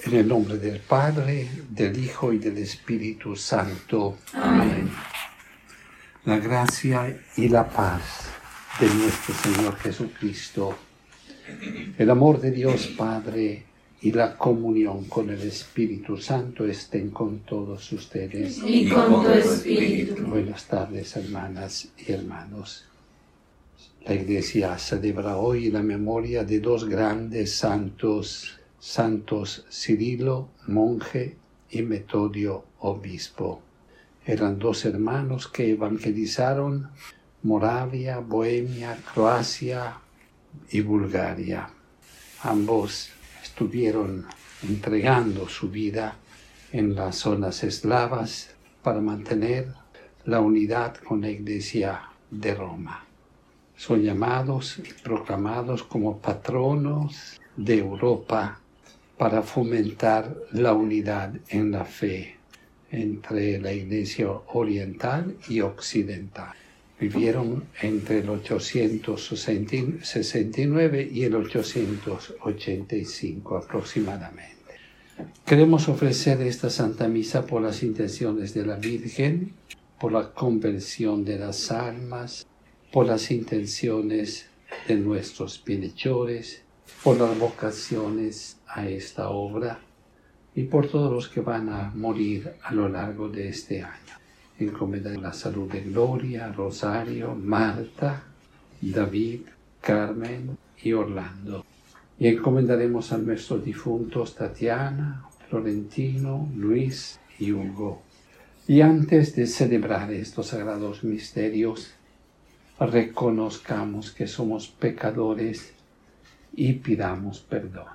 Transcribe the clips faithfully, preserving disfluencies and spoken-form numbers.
En el nombre del Padre, del Hijo y del Espíritu Santo. Amén. La gracia y la paz de nuestro Señor Jesucristo, el amor de Dios Padre y la comunión con el Espíritu Santo estén con todos ustedes. Y con tu espíritu. Buenas tardes, hermanas y hermanos. La Iglesia celebra hoy la memoria de dos grandes santos, Santos Cirilo, monje, y Metodio, obispo. Eran dos hermanos que evangelizaron Moravia, Bohemia, Croacia y Bulgaria. Ambos estuvieron entregando su vida en las zonas eslavas para mantener la unidad con la Iglesia de Roma. Son llamados y proclamados como patronos de Europa para fomentar la unidad en la fe entre la Iglesia oriental y occidental. Vivieron entre el ochocientos sesenta y nueve y el ochocientos ochenta y cinco aproximadamente. Queremos ofrecer esta Santa Misa por las intenciones de la Virgen, por la conversión de las almas, por las intenciones de nuestros bienhechores, por las vocaciones a esta obra y por todos los que van a morir a lo largo de este año. Encomendar la salud de Gloria, Rosario, Marta, David, Carmen y Orlando. Y encomendaremos a nuestros difuntos Tatiana, Florentino, Luis y Hugo. Y antes de celebrar estos sagrados misterios, reconozcamos que somos pecadores y pidamos perdón.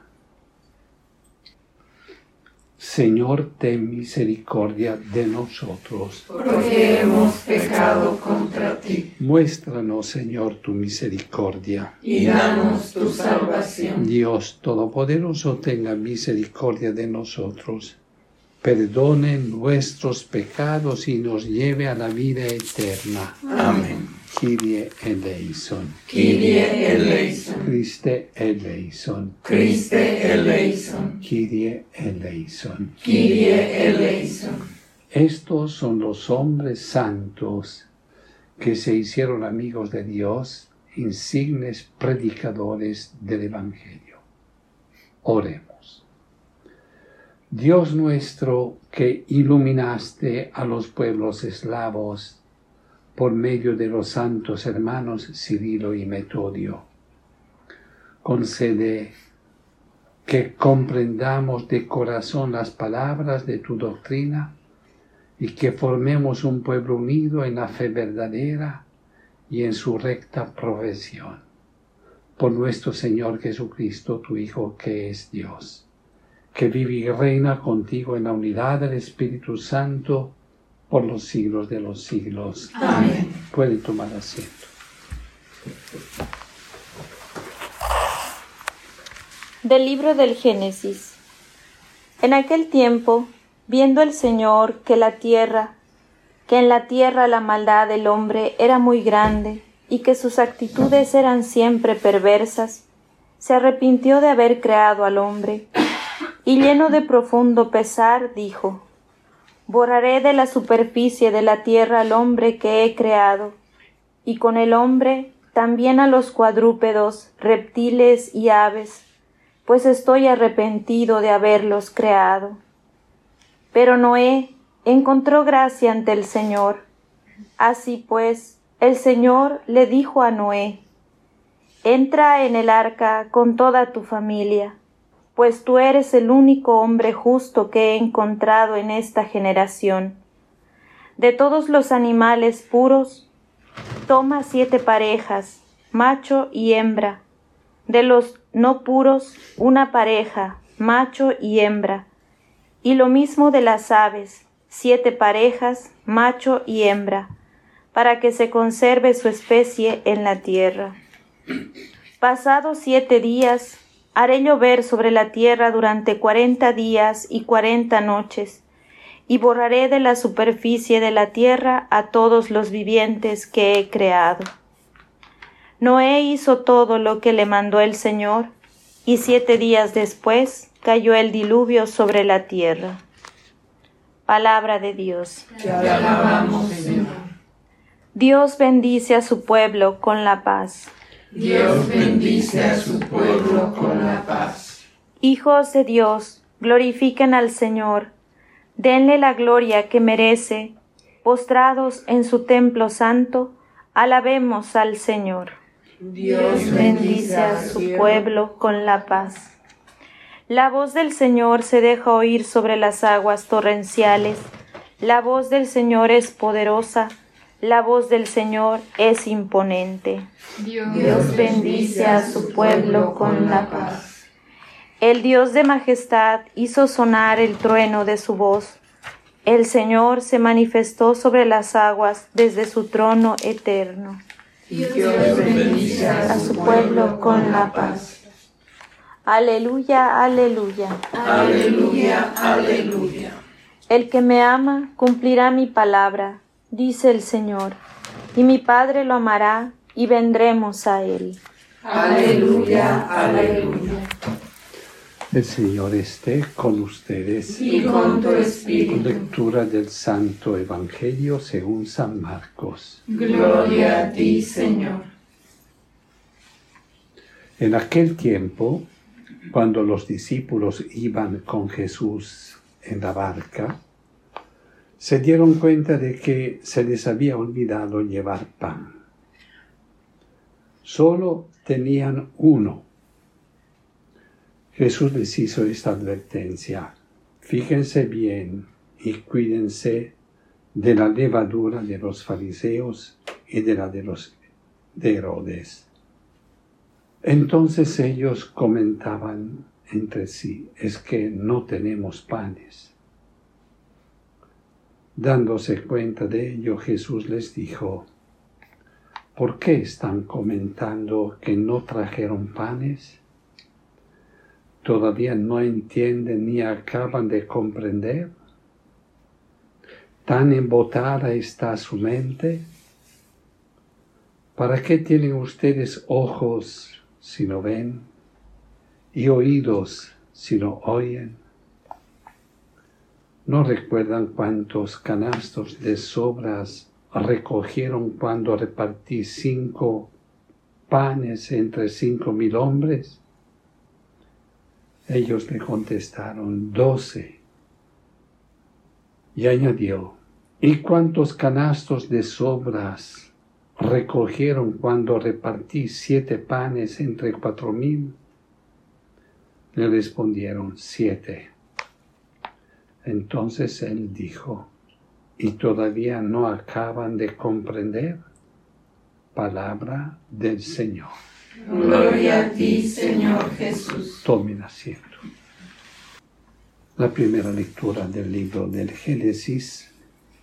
Señor, ten misericordia de nosotros, porque hemos pecado contra ti. Muéstranos, Señor, tu misericordia y danos tu salvación. Dios Todopoderoso, tenga misericordia de nosotros, perdone nuestros pecados y nos lleve a la vida eterna. Amén. Kyrie eleison. Kyrie eleison. Christe eleison. Christe eleison. Kyrie eleison. Kyrie eleison. Estos son los hombres santos que se hicieron amigos de Dios, insignes predicadores del Evangelio. Oremos. Dios nuestro, que iluminaste a los pueblos eslavos por medio de los santos hermanos Cirilo y Metodio, concede que comprendamos de corazón las palabras de tu doctrina y que formemos un pueblo unido en la fe verdadera y en su recta profesión. Por nuestro Señor Jesucristo, tu Hijo, que es Dios, que vive y reina contigo en la unidad del Espíritu Santo, por los siglos de los siglos. Amén. Pueden tomar asiento. Del libro del Génesis. En aquel tiempo, viendo el Señor que la tierra, que en la tierra la maldad del hombre era muy grande y que sus actitudes eran siempre perversas, se arrepintió de haber creado al hombre y lleno de profundo pesar dijo: borraré de la superficie de la tierra al hombre que he creado, y con el hombre también a los cuadrúpedos, reptiles y aves, pues estoy arrepentido de haberlos creado. Pero Noé encontró gracia ante el Señor. Así pues, el Señor le dijo a Noé: entra en el arca con toda tu familia, pues tú eres el único hombre justo que he encontrado en esta generación. De todos los animales puros, toma siete parejas, macho y hembra. De los no puros, una pareja, macho y hembra. Y lo mismo de las aves, siete parejas, macho y hembra, para que se conserve su especie en la tierra. Pasados siete días, haré llover sobre la tierra durante cuarenta días y cuarenta noches, y borraré de la superficie de la tierra a todos los vivientes que he creado. Noé hizo todo lo que le mandó el Señor, y siete días después cayó el diluvio sobre la tierra. Palabra de Dios. Te alabamos, Señor. Dios bendice a su pueblo con la paz. Dios bendice a su pueblo con la paz. Hijos de Dios, glorifiquen al Señor. Denle la gloria que merece. Postrados en su templo santo, alabemos al Señor. Dios Bendice a su pueblo con la paz. La voz del Señor se deja oír sobre las aguas torrenciales. La voz del Señor es poderosa. La voz del Señor es imponente. Dios bendice a su pueblo con la paz. El Dios de majestad hizo sonar el trueno de su voz. El Señor se manifestó sobre las aguas desde su trono eterno. Dios bendice A su pueblo con la paz. Aleluya, aleluya. Aleluya, aleluya. El que me ama cumplirá mi palabra, dice el Señor, y mi Padre lo amará y vendremos a él. Aleluya, aleluya. El Señor esté con ustedes. Y con tu espíritu. Lectura del Santo Evangelio según San Marcos. Gloria a ti, Señor. En aquel tiempo, cuando los discípulos iban con Jesús en la barca, se dieron cuenta de que se les había olvidado llevar pan. Solo tenían uno. Jesús les hizo esta advertencia: fíjense bien y cuídense de la levadura de los fariseos y de la de los de Herodes. Entonces ellos comentaban entre sí: es que no tenemos panes. Dándose cuenta de ello, Jesús les dijo: ¿por qué están comentando que no trajeron panes? ¿Todavía no entienden ni acaban de comprender? ¿Tan embotada está su mente? ¿Para qué tienen ustedes ojos si no ven y oídos si no oyen? ¿No recuerdan cuántos canastos de sobras recogieron cuando repartí cinco panes entre cinco mil hombres? Ellos le contestaron: doce. Y añadió: ¿y cuántos canastos de sobras recogieron cuando repartí siete panes entre cuatro mil? Le respondieron: siete. Entonces él dijo: ¿y todavía no acaban de comprender? Palabra del Señor. Gloria a ti, Señor Jesús. Tomen asiento. La primera lectura del libro del Génesis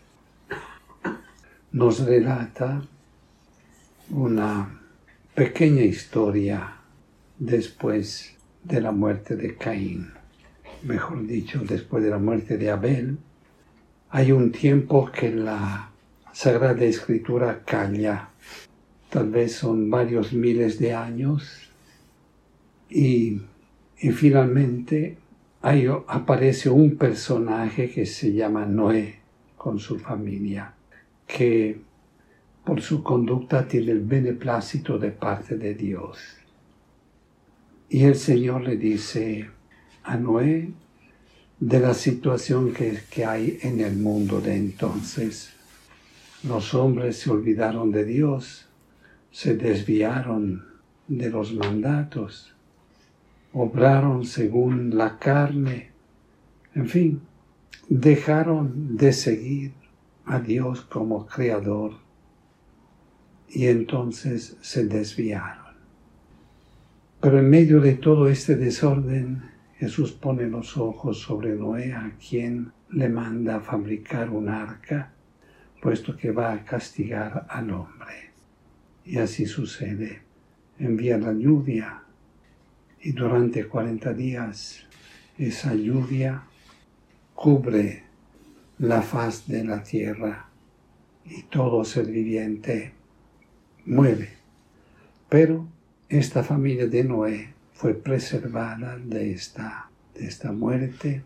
nos relata una pequeña historia después de la muerte de Caín. Mejor dicho, después de la muerte de Abel. Hay un tiempo que la Sagrada Escritura calla. Tal vez son varios miles de años. Y, y finalmente hay, aparece un personaje que se llama Noé con su familia, que por su conducta tiene el beneplácito de parte de Dios. Y el Señor le dice a Noé de la situación que, que hay en el mundo de entonces. Los hombres se olvidaron de Dios, se desviaron de los mandatos, obraron según la carne, en fin, dejaron de seguir a Dios como Creador y entonces se desviaron. Pero en medio de todo este desorden, Jesús pone los ojos sobre Noé, a quien le manda fabricar un arca, puesto que va a castigar al hombre. Y así sucede. Envía la lluvia y durante cuarenta días esa lluvia cubre la faz de la tierra y todo ser viviente muere. Pero esta familia de Noé fue preservada de esta, de esta muerte.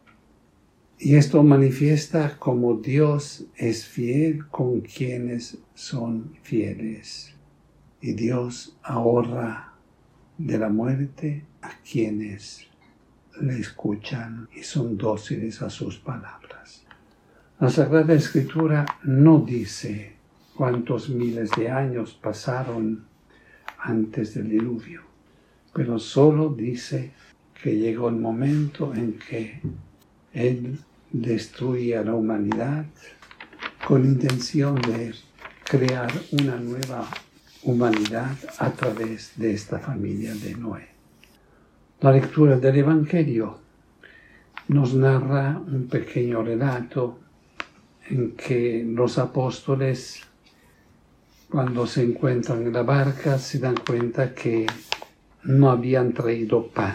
Y esto manifiesta como Dios es fiel con quienes son fieles. Y Dios ahorra de la muerte a quienes le escuchan y son dóciles a sus palabras. La Sagrada Escritura no dice cuántos miles de años pasaron antes del diluvio, pero solo dice que llegó el momento en que Él destruye a la humanidad con intención de crear una nueva humanidad a través de esta familia de Noé. La lectura del Evangelio nos narra un pequeño relato en que los apóstoles, cuando se encuentran en la barca, se dan cuenta que no habían traído pan.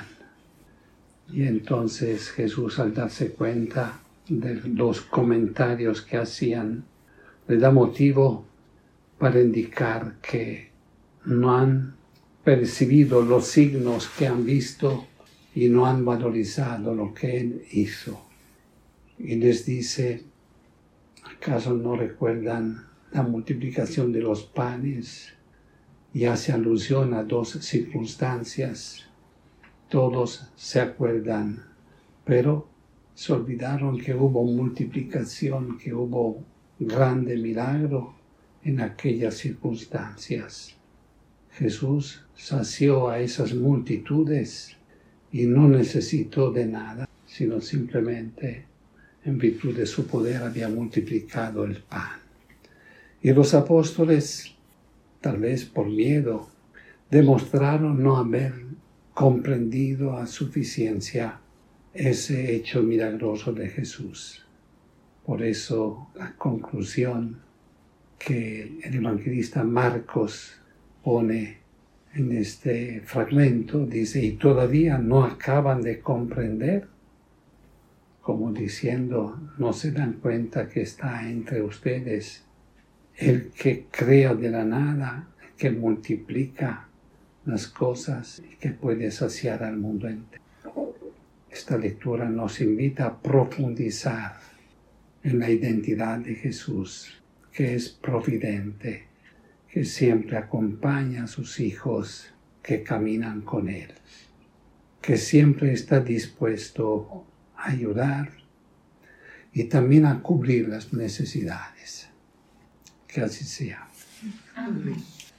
Y entonces Jesús, al darse cuenta de los comentarios que hacían, le da motivo para indicar que no han percibido los signos que han visto y no han valorizado lo que Él hizo. Y les dice, ¿acaso no recuerdan la multiplicación de los panes? Y hace alusión a dos circunstancias. Todos se acuerdan, pero se olvidaron que hubo multiplicación, que hubo grande milagro en aquellas circunstancias. Jesús sació a esas multitudes y no necesitó de nada, sino simplemente en virtud de su poder había multiplicado el pan. Y los apóstoles, tal vez por miedo, demostraron no haber comprendido a suficiencia ese hecho milagroso de Jesús. Por eso la conclusión que el evangelista Marcos pone en este fragmento dice, y todavía no acaban de comprender, como diciendo, no se dan cuenta que está entre ustedes el que crea de la nada, que multiplica las cosas y que puede saciar al mundo entero. Esta lectura nos invita a profundizar en la identidad de Jesús, que es providente, que siempre acompaña a sus hijos que caminan con Él, que siempre está dispuesto a ayudar y también a cubrir las necesidades. Que así sea. Amén.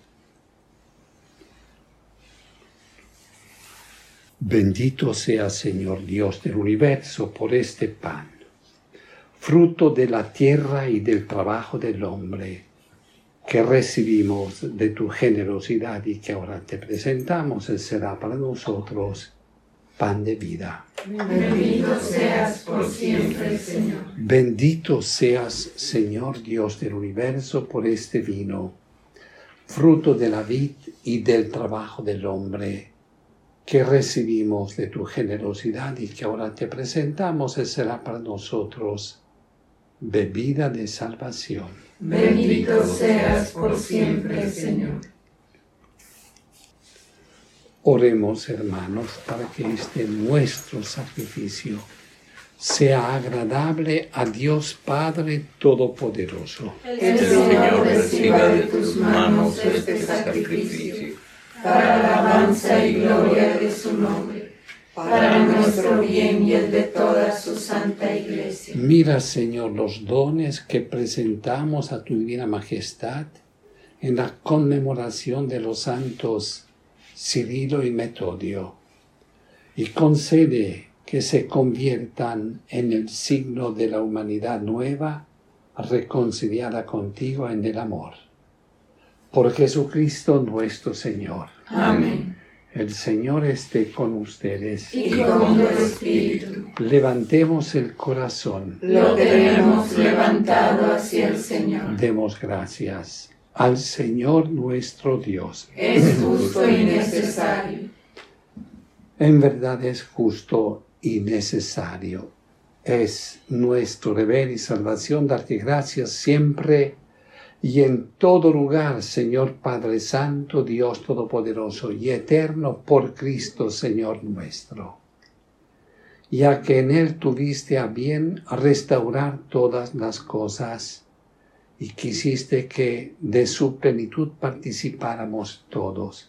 Bendito sea, Señor Dios del universo, por este pan, fruto de la tierra y del trabajo del hombre, que recibimos de tu generosidad y que ahora te presentamos. Él será para nosotros pan de vida. Bendito seas por siempre, Señor. Bendito seas, Señor Dios del universo, por este vino, fruto de la vid y del trabajo del hombre, que recibimos de tu generosidad y que ahora te presentamos. Él será para nosotros bebida de salvación. Bendito seas por siempre, Señor. Oremos, hermanos, para que este nuestro sacrificio sea agradable a Dios Padre Todopoderoso. El Señor reciba de tus manos este sacrificio, para la alabanza y gloria de su nombre, para nuestro bien y el de toda su santa Iglesia. Mira, Señor, los dones que presentamos a tu divina majestad en la conmemoración de los santos Cirilo y Metodio, y concede que se conviertan en el signo de la humanidad nueva, reconciliada contigo en el amor. Por Jesucristo nuestro Señor. Amén. El Señor esté con ustedes. Y con tu espíritu. Levantemos el corazón. Lo tenemos levantado hacia el Señor. Demos gracias al Señor nuestro Dios. Es justo y necesario. En verdad es justo y necesario. Es nuestro deber y salvación darte gracias siempre y en todo lugar, Señor Padre Santo, Dios Todopoderoso y Eterno, por Cristo, Señor nuestro. ya que en él tuviste a bien restaurar todas las cosas y quisiste que de su plenitud participáramos todos,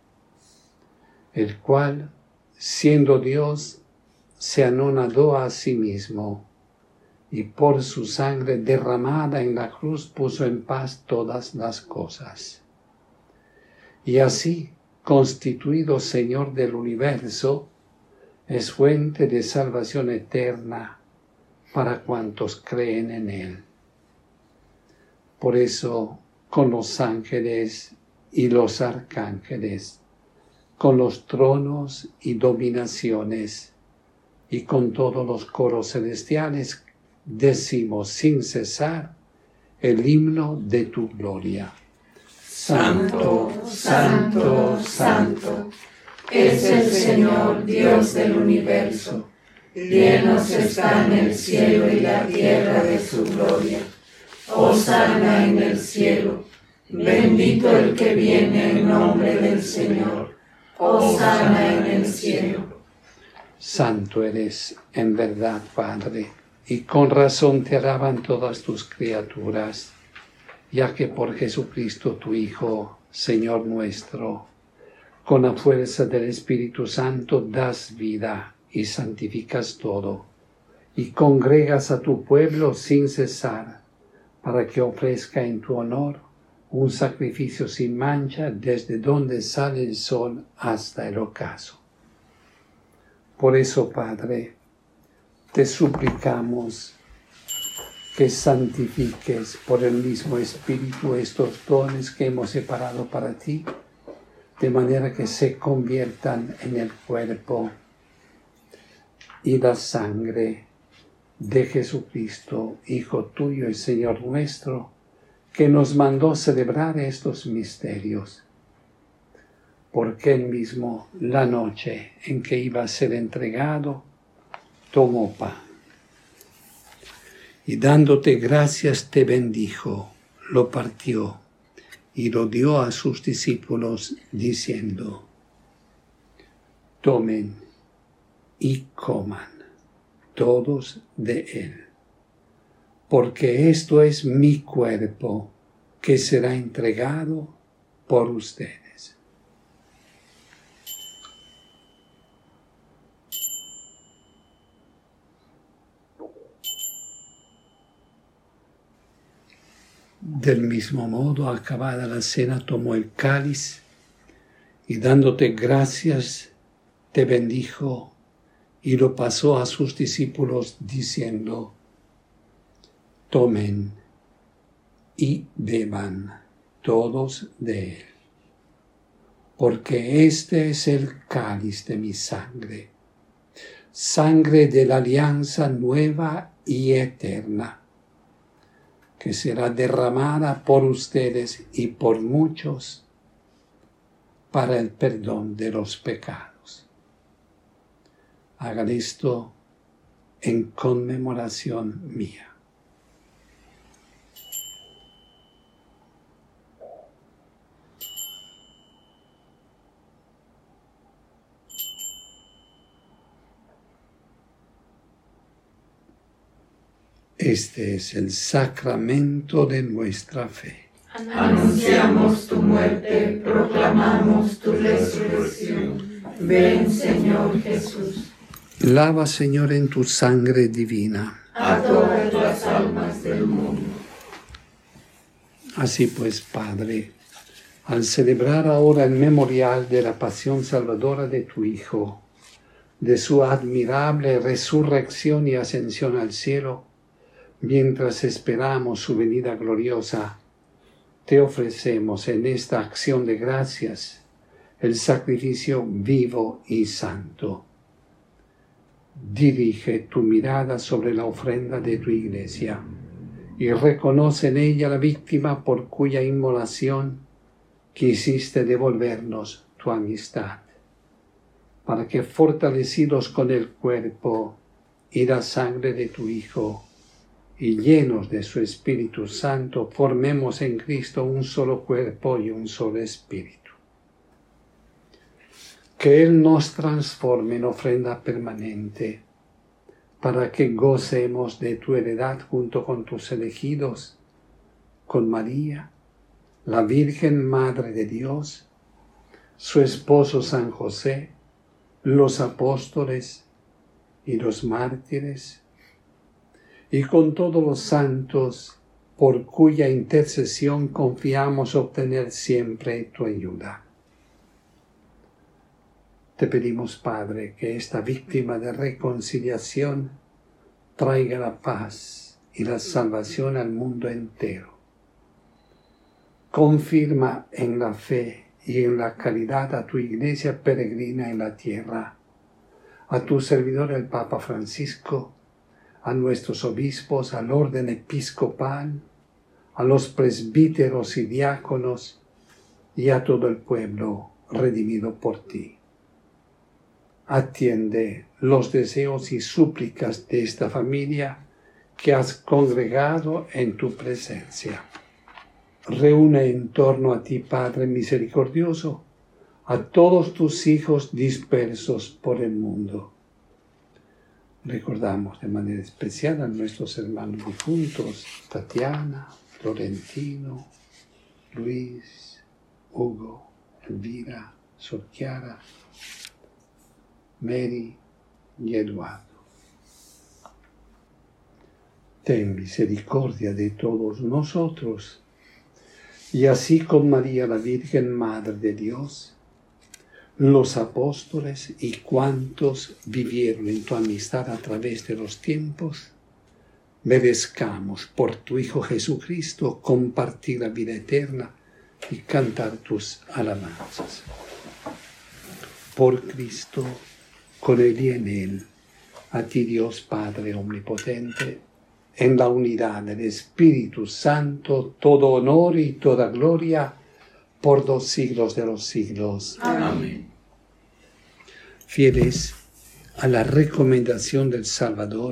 el cual, siendo Dios, se anonadó a sí mismo y por su sangre derramada en la cruz puso en paz todas las cosas. Y así, constituido Señor del universo, es fuente de salvación eterna para cuantos creen en él. Por eso, con los ángeles y los arcángeles, con los tronos y dominaciones, y con todos los coros celestiales, decimos sin cesar el himno de tu gloria. Santo, santo, santo, es el Señor Dios del universo. Llenos están el cielo y la tierra de su gloria. Hosana en el cielo. Bendito el que viene en nombre del Señor. Hosana en el cielo. Santo eres en verdad, Padre, y con razón te alaban todas tus criaturas, ya que por Jesucristo tu Hijo, Señor nuestro, con la fuerza del Espíritu Santo das vida y santificas todo, y congregas a tu pueblo sin cesar, para que ofrezca en tu honor un sacrificio sin mancha desde donde sale el sol hasta el ocaso. Por eso, Padre, te suplicamos que santifiques por el mismo Espíritu estos dones que hemos separado para ti, de manera que se conviertan en el cuerpo y la sangre de Jesucristo, Hijo tuyo y Señor nuestro, que nos mandó celebrar estos misterios. Porque él mismo, la noche en que iba a ser entregado, tomó pan y dándote gracias te bendijo, lo partió y lo dio a sus discípulos diciendo: tomen y coman todos de él, porque esto es mi cuerpo que será entregado por ustedes. Del mismo modo, acabada la cena, tomó el cáliz y dándote gracias, te bendijo y lo pasó a sus discípulos diciendo: tomen y beban todos de él, porque este es el cáliz de mi sangre, sangre de la alianza nueva y eterna, que será derramada por ustedes y por muchos para el perdón de los pecados. Hagan esto en conmemoración mía. Este es el sacramento de nuestra fe. Anunciamos tu muerte, proclamamos tu resurrección. Ven, Señor Jesús. Lava, Señor, en tu sangre divina a todas las almas del mundo. Así pues, Padre, al celebrar ahora el memorial de la pasión salvadora de tu Hijo, de su admirable resurrección y ascensión al cielo, mientras esperamos su venida gloriosa, te ofrecemos en esta acción de gracias el sacrificio vivo y santo. Dirige tu mirada sobre la ofrenda de tu Iglesia y reconoce en ella la víctima por cuya inmolación quisiste devolvernos tu amistad, para que fortalecidos con el cuerpo y la sangre de tu Hijo, y llenos de su Espíritu Santo, formemos en Cristo un solo cuerpo y un solo espíritu. Que Él nos transforme en ofrenda permanente para que gocemos de tu heredad junto con tus elegidos, con María, la Virgen Madre de Dios, su esposo San José, los apóstoles y los mártires, y con todos los santos, por cuya intercesión confiamos obtener siempre tu ayuda. Te pedimos, Padre, que esta víctima de reconciliación traiga la paz y la salvación al mundo entero. Confirma en la fe y en la caridad a tu Iglesia peregrina en la tierra, a tu servidor el Papa Francisco, a nuestros obispos, al orden episcopal, a los presbíteros y diáconos y a todo el pueblo redimido por ti. Atiende los deseos y súplicas de esta familia que has congregado en tu presencia. Reúne en torno a ti, Padre misericordioso, a todos tus hijos dispersos por el mundo. Recordamos de manera especial a nuestros hermanos difuntos, Tatiana, Florentino, Luis, Hugo, Elvira, Sor Chiara, Mary y Eduardo. Ten misericordia de todos nosotros, y así con María la Virgen Madre de Dios, los apóstoles y cuantos vivieron en tu amistad a través de los tiempos, merezcamos por tu Hijo Jesucristo compartir la vida eterna y cantar tus alabanzas. Por Cristo, con Él y en Él, a ti Dios Padre Omnipotente, en la unidad del Espíritu Santo, todo honor y toda gloria, por los siglos de los siglos. Amén. Fieles a la recomendación del Salvador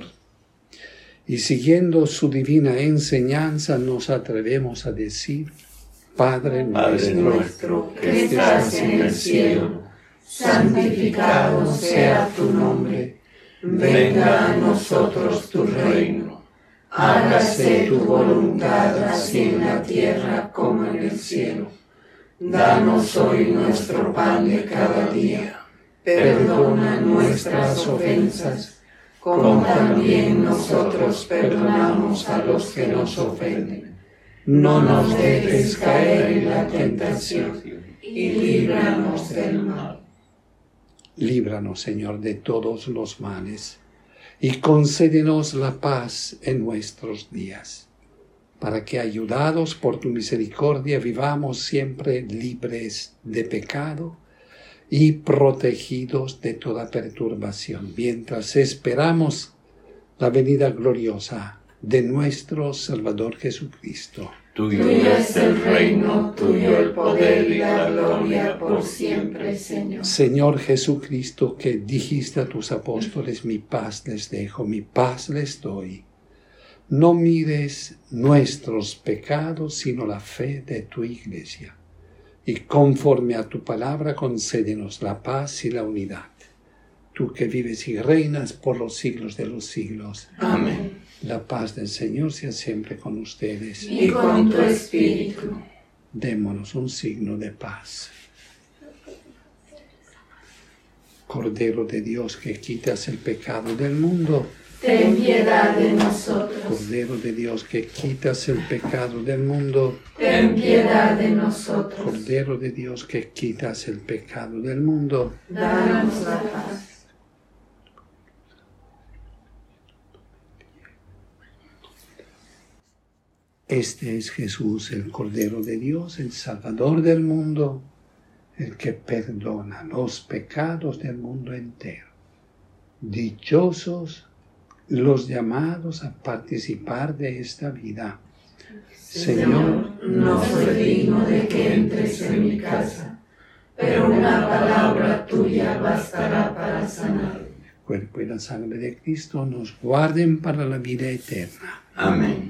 y siguiendo su divina enseñanza, nos atrevemos a decir: Padre, Padre nuestro que estás en el cielo, santificado sea tu nombre. Venga a nosotros tu reino. Hágase tu voluntad así en la tierra como en el cielo. Danos hoy nuestro pan de cada día. Perdona nuestras ofensas, como también nosotros perdonamos a los que nos ofenden. No nos dejes caer en la tentación, y líbranos del mal. Líbranos, Señor, de todos los males, y concédenos la paz en nuestros días, para que, ayudados por tu misericordia, vivamos siempre libres de pecado y protegidos de toda perturbación, mientras esperamos la venida gloriosa de nuestro Salvador Jesucristo. Tuyo es el reino, tuyo el poder y la gloria por siempre, Señor. Señor Jesucristo, que dijiste a tus apóstoles: mi paz les dejo, mi paz les doy. No mires nuestros pecados, sino la fe de tu Iglesia. Y conforme a tu palabra, concédenos la paz y la unidad. Tú que vives y reinas por los siglos de los siglos. Amén. La paz del Señor sea siempre con ustedes. Y con tu espíritu. Démonos un signo de paz. Cordero de Dios, que quitas el pecado del mundo, ten piedad de nosotros. Cordero de Dios, que quitas el pecado del mundo, ten piedad de nosotros. Cordero de Dios, que quitas el pecado del mundo, danos la paz. Este es Jesús, el Cordero de Dios, el Salvador del mundo, el que perdona los pecados del mundo entero. Dichosos los llamados a participar de esta vida. Señor, no soy digno de que entres en mi casa, pero una palabra tuya bastará para sanar. El cuerpo y la sangre de Cristo nos guarden para la vida eterna. Amén.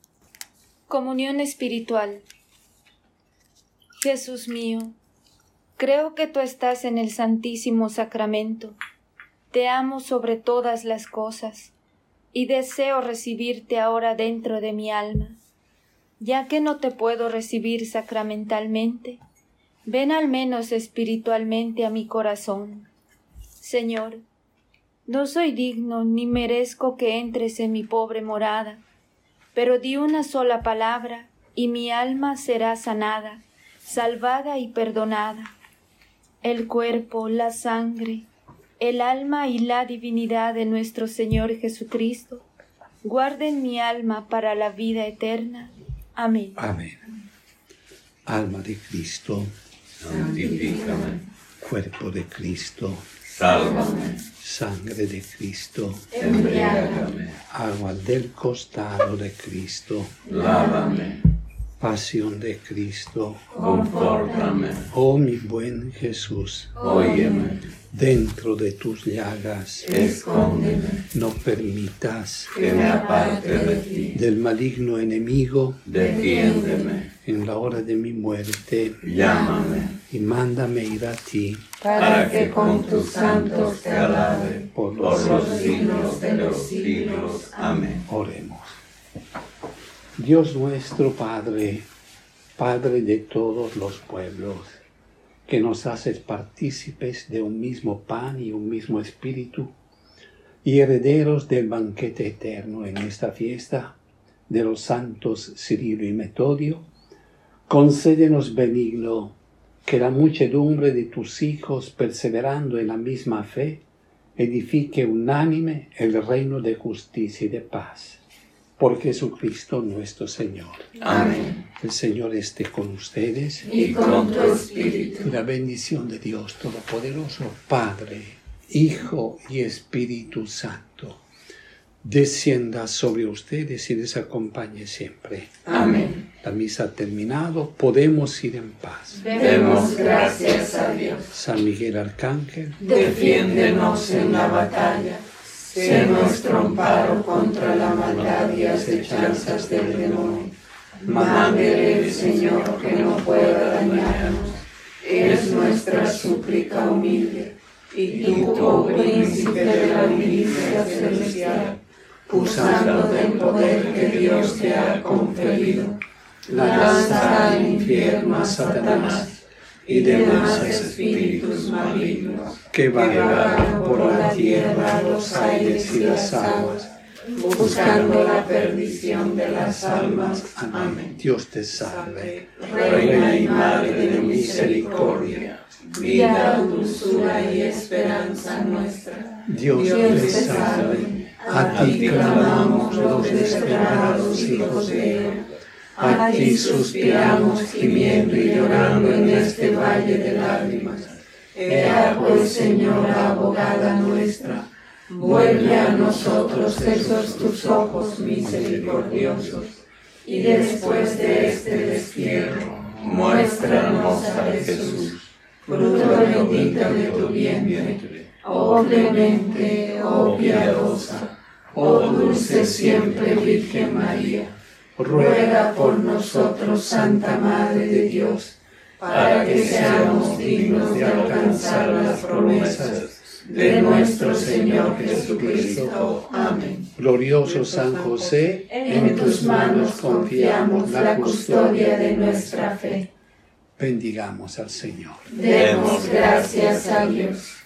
Comunión espiritual. Jesús mío, Creo que tú estás en el Santísimo Sacramento. Te amo sobre todas las cosas y deseo recibirte ahora dentro de mi alma. Ya que no te puedo recibir sacramentalmente, ven al menos espiritualmente a mi corazón. Señor, no soy digno ni merezco que entres en mi pobre morada, pero di una sola palabra y mi alma será sanada, salvada y perdonada. El cuerpo, la sangre, el alma y la divinidad de nuestro Señor Jesucristo guarden mi alma para la vida eterna. Amén. Amén. Alma de Cristo, santifícame. Cuerpo de Cristo, Sálvame. Sangre de Cristo, Embriágame. Agua del costado de Cristo, Lávame. Pasión de Cristo, Confórtame. oh mi buen Jesús, Óyeme. dentro de tus llagas, Escóndeme. no permitas Que me aparte de ti. del maligno enemigo, Defiéndeme. en la hora de mi muerte, Llámame. y mándame ir a ti, Para que con tus santos te alabe por por los los siglos de los siglos. Amén. Oremos. Dios nuestro Padre, Padre de todos los pueblos, que nos haces partícipes de un mismo pan y un mismo espíritu, y herederos del banquete eterno en esta fiesta de los santos Cirilo y Metodio, concédenos benigno que la muchedumbre de tus hijos, perseverando en la misma fe, edifique unánime el reino de justicia y de paz. Por Jesucristo nuestro Señor. Amén. El Señor esté con ustedes. Y con tu espíritu. Y la bendición de Dios Todopoderoso, Padre, Hijo y Espíritu Santo, descienda sobre ustedes y les acompañe siempre. Amén. La misa ha terminado, podemos ir en paz. Demos gracias a Dios. San Miguel Arcángel, Defiéndenos en la batalla. Sé nuestro amparo contra la maldad y acechanzas del demonio. Mande el Señor que no pueda dañarnos. Es nuestra súplica humilde. Y tú, oh príncipe de la milicia celestial, usando del poder que Dios te ha conferido, lanza al infierno a Satanás y demás espíritus malignos que vagan vagan por la tierra, los aires y las aguas, buscando la perdición de las almas. Amén. Dios te salve, Reina y Madre de misericordia, vida, dulzura y esperanza nuestra. Dios te salve, a ti clamamos los desesperados hijos de Eva, a ti suspiramos gimiendo y llorando en este valle de lágrimas. Ea pues, Señora abogada nuestra, vuelve a nosotros esos tus ojos misericordiosos, y después de este destierro, muéstranos a Jesús, fruto bendito de tu vientre, oh clemente, oh piadosa, oh dulce siempre Virgen María. Ruega por nosotros, Santa Madre de Dios, para que seamos dignos de alcanzar las promesas de nuestro Señor Jesucristo. Amén. Glorioso San José, En tus manos confiamos la custodia de nuestra fe. bendigamos al Señor. Demos gracias a Dios.